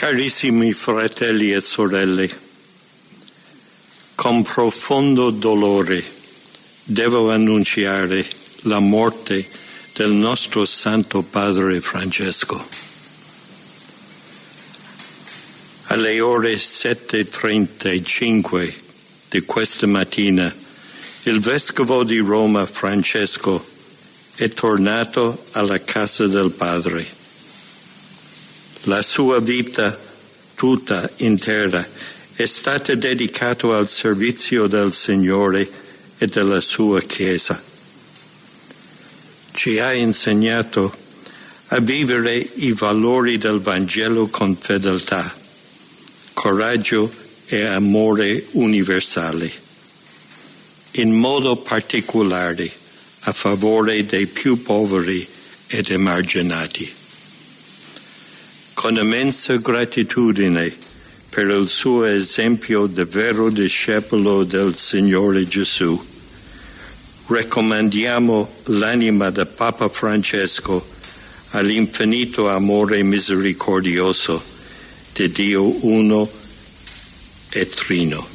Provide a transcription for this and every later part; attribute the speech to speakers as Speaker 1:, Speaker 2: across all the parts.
Speaker 1: Carissimi fratelli e sorelle, con profondo dolore devo annunciare la morte del nostro Santo Padre Francesco. Alle ore 7:35 di questa mattina il Vescovo di Roma Francesco è tornato alla casa del Padre. La sua vita tutta intera è stata dedicata al servizio del Signore e della sua Chiesa. Ci ha insegnato a vivere i valori del Vangelo con fedeltà, coraggio e amore universale, in modo particolare a favore dei più poveri ed emarginati. Con immensa gratitudine per il suo esempio di vero discepolo del Signore Gesù, raccomandiamo l'anima del Papa Francesco all'infinito amore misericordioso di Dio uno e trino.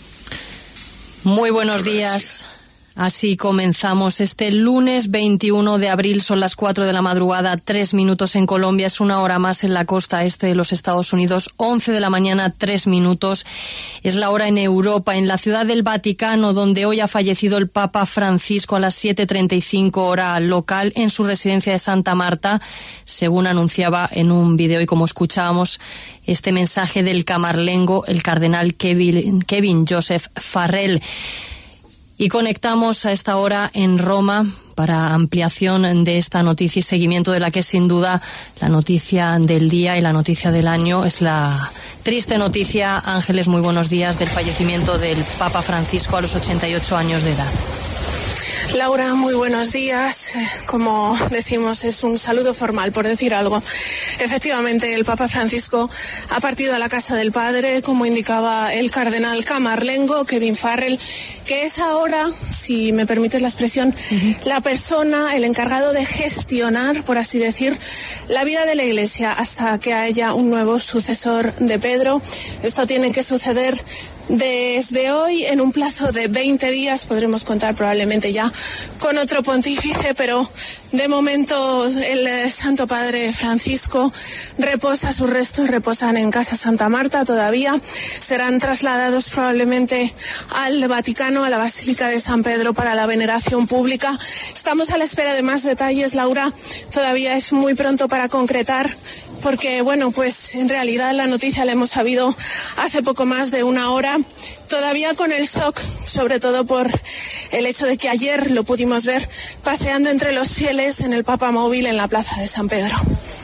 Speaker 2: Muy buenos días. Así comenzamos este lunes 21 de abril, son las 4 de la madrugada, 3 minutos en Colombia, es una hora más en la costa este de los Estados Unidos, 11 de la mañana, 3 minutos, es la hora en Europa, en la Ciudad del Vaticano, donde hoy ha fallecido el Papa Francisco a las 7:35 hora local en su residencia de Santa Marta, según anunciaba en un video y como escuchábamos este mensaje del camarlengo, el cardenal Kevin Joseph Farrell. Y conectamos a esta hora en Roma para ampliación de esta noticia y seguimiento de la que es sin duda la noticia del día y la noticia del año. Es la triste noticia, Ángeles, muy buenos días, del fallecimiento del Papa Francisco a los 88 años de edad.
Speaker 3: Laura, muy buenos días. Como decimos, es un saludo formal, por decir algo. Efectivamente, el Papa Francisco ha partido a la casa del Padre, como indicaba el cardenal camarlengo, Kevin Farrell, que es ahora, si me permites la expresión, la persona, el encargado de gestionar, por así decir, la vida de la Iglesia hasta que haya un nuevo sucesor de Pedro. Esto tiene que suceder desde hoy, en un plazo de 20 días, podremos contar probablemente ya con otro pontífice, pero de momento el Santo Padre Francisco reposa, sus restos reposan en Casa Santa Marta todavía, serán trasladados probablemente al Vaticano, a la Basílica de San Pedro para la veneración pública. Estamos a la espera de más detalles, Laura, todavía es muy pronto para concretar, porque bueno, pues en realidad la noticia la hemos sabido hace poco más de una hora, todavía con el shock, sobre todo por el hecho de que ayer lo pudimos ver paseando entre los fieles en el Papa Móvil en la Plaza de San Pedro.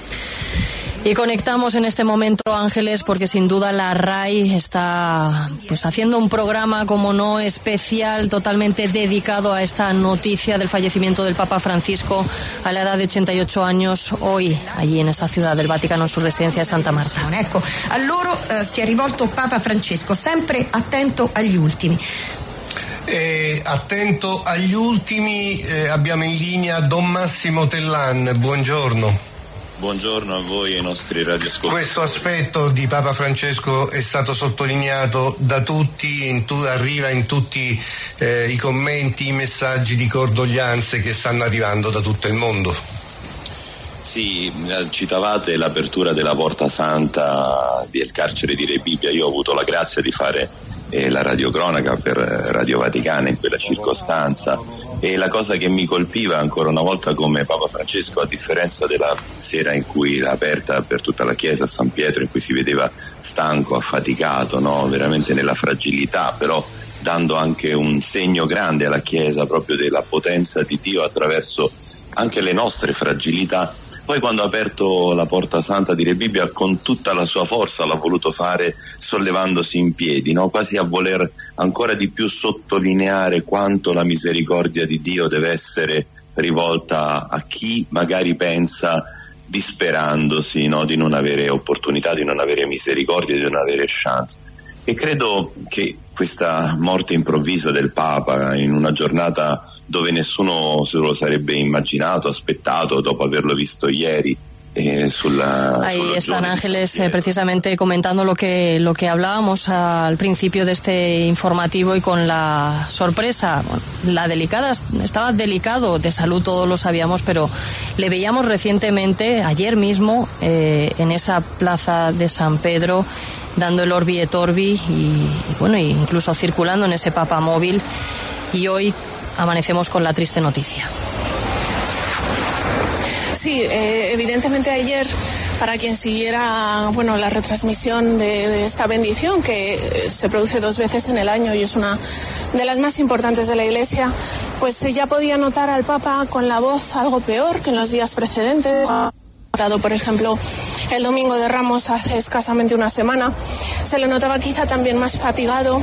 Speaker 2: Y conectamos en este momento, Ángeles, porque sin duda la RAI está pues haciendo un programa, como no, especial, totalmente dedicado a esta noticia del fallecimiento del Papa Francisco a la edad de 88 años, hoy, allí en esa ciudad del Vaticano, en su residencia de Santa Marta.
Speaker 4: Ecco, a loro si è rivolto Papa Francesco, sempre attento agli ultimi.
Speaker 5: Attento agli ultimi, abbiamo in linea Don Massimo Tellan, buongiorno.
Speaker 6: Buongiorno a voi e ai nostri radioascoltatori.
Speaker 5: Questo aspetto di Papa Francesco è stato sottolineato da tutti, arriva in tutti i commenti, i messaggi di condoglianze che stanno arrivando da tutto il mondo.
Speaker 6: Sì, citavate l'apertura della Porta Santa del carcere di Rebibbia. Io ho avuto la grazia di fare la radiocronaca per Radio Vaticana in quella circostanza, e la cosa che mi colpiva ancora una volta come Papa Francesco, a differenza della sera in cui l'ha aperta per tutta la Chiesa a San Pietro, in cui si vedeva stanco, affaticato, no? Veramente nella fragilità, però dando anche un segno grande alla Chiesa proprio della potenza di Dio attraverso anche le nostre fragilità. Poi quando ha aperto la Porta Santa di Rebibbia, con tutta la sua forza l'ha voluto fare sollevandosi in piedi, no? Quasi a voler ancora di più sottolineare quanto la misericordia di Dio deve essere rivolta a chi magari pensa, disperandosi, no? Di non avere opportunità, di non avere misericordia, di non avere chance. E credo che questa morte improvvisa del Papa in una giornata dove nessuno se lo sarebbe immaginato, aspettato, dopo averlo visto ieri,
Speaker 2: Ahí están, Ángeles, precisamente comentando lo que hablábamos al principio de este informativo, y con la sorpresa, estaba delicado de salud, todos lo sabíamos, pero le veíamos recientemente, ayer mismo, en esa plaza de San Pedro, dando el Orbi et Orbi y incluso circulando en ese papamóvil, y hoy amanecemos con la triste noticia.
Speaker 3: Sí, evidentemente ayer, para quien siguiera la retransmisión de esta bendición, que se produce 2 veces en el año y es una de las más importantes de la Iglesia, pues ya podía notar al Papa con la voz algo peor que en los días precedentes. Por ejemplo, el Domingo de Ramos hace escasamente una semana, se le notaba quizá también más fatigado,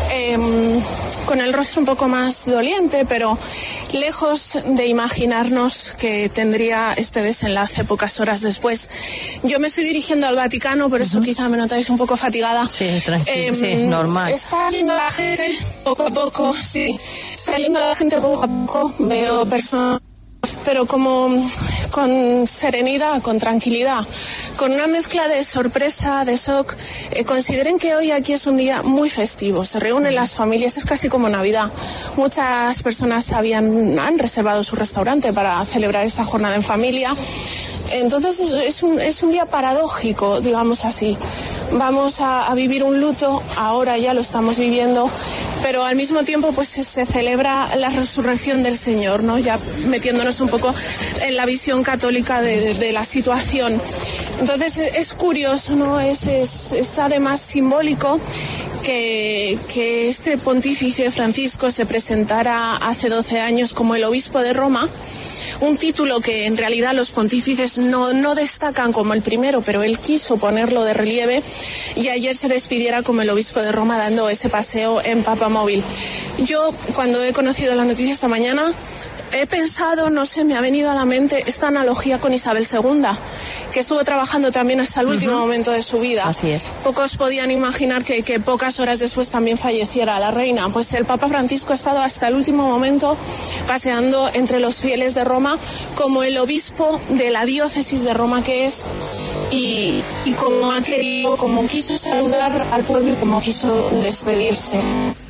Speaker 3: con el rostro un poco más doliente, pero lejos de imaginarnos que tendría este desenlace pocas horas después. Yo me estoy dirigiendo al Vaticano, por eso quizá me notáis un poco fatigada.
Speaker 2: Sí, tranquilo, sí, normal.
Speaker 3: Está yendo la gente poco a poco, sí. Está yendo la gente poco a poco. Veo personas, pero como con serenidad, con tranquilidad, con una mezcla de sorpresa, de shock. Consideren que hoy aquí es un día muy festivo, se reúnen las familias, es casi como Navidad. Muchas personas han reservado su restaurante para celebrar esta jornada en familia. Entonces es un día paradójico, digamos así. Vamos a vivir un luto, ahora ya lo estamos viviendo, pero al mismo tiempo pues se celebra la resurrección del Señor, ¿no? Ya metiéndonos un poco en la visión católica de la situación. Entonces es curioso, ¿no? Es además simbólico que este pontífice Francisco se presentara hace 12 años como el obispo de Roma, un título que en realidad los pontífices no destacan como el primero, pero él quiso ponerlo de relieve, y ayer se despidiera como el obispo de Roma dando ese paseo en papamóvil. Yo, cuando he conocido la noticia esta mañana, he pensado, no sé, me ha venido a la mente esta analogía con Isabel II, que estuvo trabajando también hasta el último momento de su vida.
Speaker 2: Así es.
Speaker 3: Pocos podían imaginar que pocas horas después también falleciera la reina. Pues el Papa Francisco ha estado hasta el último momento paseando entre los fieles de Roma como el obispo de la diócesis de Roma que es, y como ha querido, como quiso saludar al pueblo y como quiso despedirse.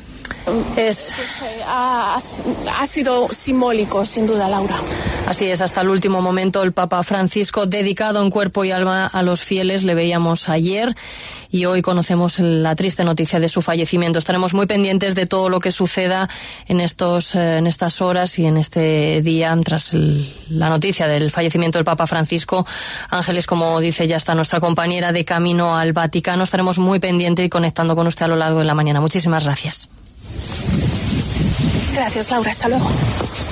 Speaker 3: Ha sido simbólico, sin duda, Laura.
Speaker 2: Así es, hasta el último momento el Papa Francisco, dedicado en cuerpo y alma a los fieles. Le veíamos ayer y hoy conocemos la triste noticia de su fallecimiento. Estaremos muy pendientes de todo lo que suceda en estas horas y en este día tras la noticia del fallecimiento del Papa Francisco. Ángeles, como dice, ya está nuestra compañera de camino al Vaticano. Estaremos muy pendientes y conectando con usted a lo largo de la mañana. Muchísimas gracias.
Speaker 3: Gracias, Laura. Hasta luego.